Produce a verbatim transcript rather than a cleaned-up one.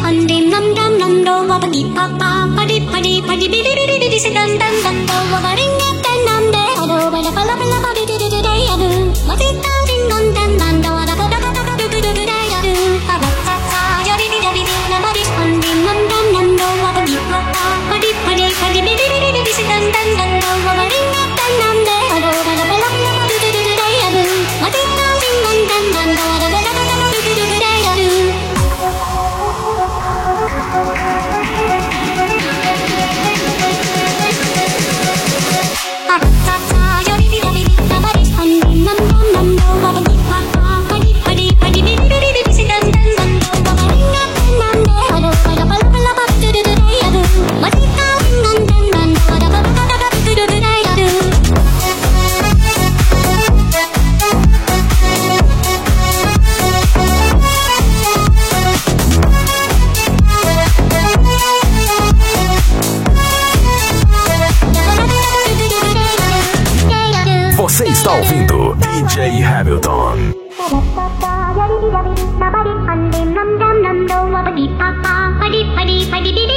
an dem nam dam nam do wa pa di pa pa pa di pa di pa di bi bi bi bi se dan dan dan do wa ba ring dan nam de ado ba la pa la pa la pa di di di di ado ma ti ta ding dan dan dan do da da da da da du du du da ado pa ba ta ta ya di di di di na ma di an dem nam dam nam do wa pa di pa pa pa di pa di pa di bi bi bi bi se dan dan dan do wa ba ring dan nam de ado ba la pa la pa la pa di di di di ado ma ti ta ding dan dan dan do da da da da du du du du da ado Você está ouvindo D J Hamilton. Padi padi padi